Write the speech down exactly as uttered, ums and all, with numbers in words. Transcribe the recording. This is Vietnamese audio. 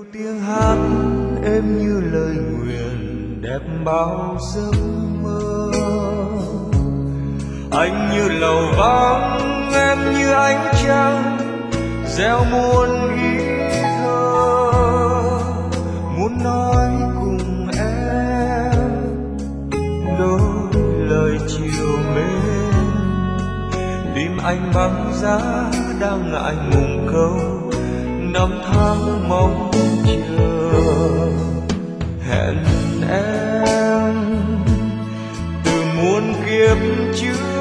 tiếng hát êm như lời nguyện đẹp bao giấc mơ. Anh như lầu vắng, em như ánh trăng, gieo muôn ý thơ muốn nói cùng em đôi lời chiều mến. Tim anh băng giá đang ngại ngùng câu năm tháng mong chờ. Hẹn em từ muôn kiếp trước